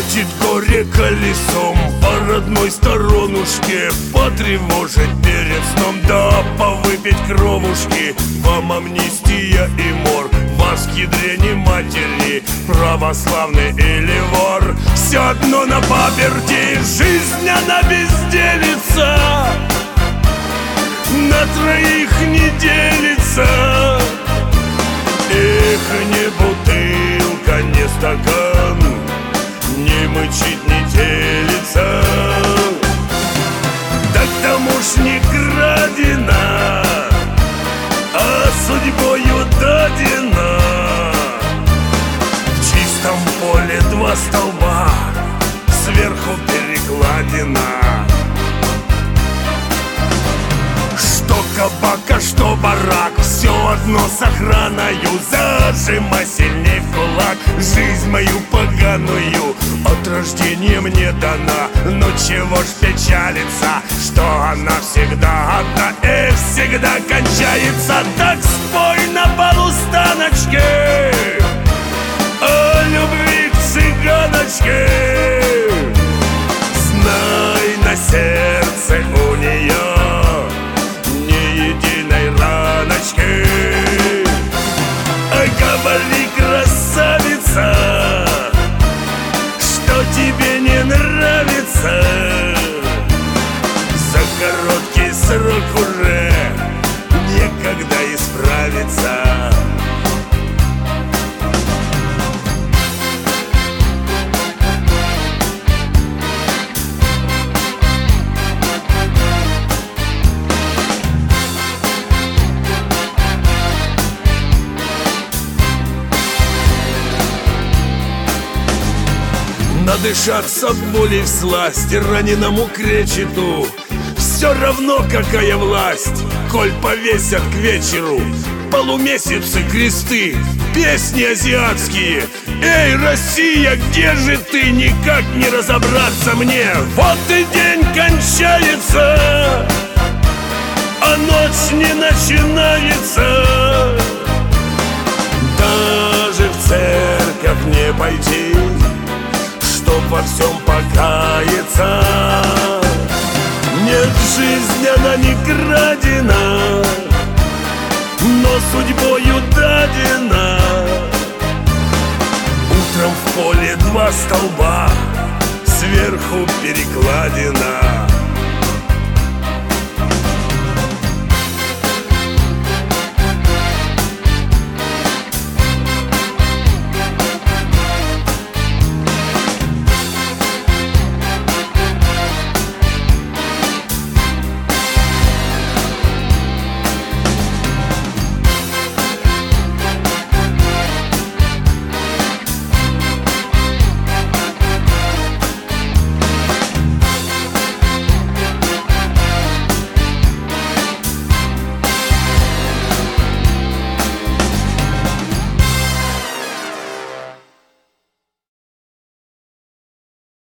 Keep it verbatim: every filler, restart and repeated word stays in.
Крутит горе колесом по родной сторонушке, потревожить перед сном, да повыпить кровушки. Вам амнистия и мор, вас к ядрени матери, православный или вор, все одно на паперти. Жизнь она безделица, на троих не делится. Эх, не бутылка, не стакан, не мычит, не телится. Так тому ж не крадена, а судьбою дадена. В чистом поле два столба, сверху перекладина. Что кабак, а что барак, все одно с охраною. Зажимай сильней в кулак жизнь мою поганую. От рождения мне дана, но чего ж печалиться, что она всегда одна и всегда кончается. Так спой на полустаночке о любви к цыганочке. Знай, на сердце у нее ай, говори, красавица, что тебе не нравится. За короткий срок уже некогда исправиться. Надышаться боли всласть раненому кречету. Все равно какая власть, коль повесят к вечеру полумесяцы, кресты, песни азиатские. Эй, Россия, где же ты? Никак не разобраться мне. Вот и день кончается, а ночь не начинается. Даже в церковь не пойти, чтоб во всем покаяться. Нет, жизнь она не крадена, но судьбою дадена. Утром в поле два столба, сверху перекладина.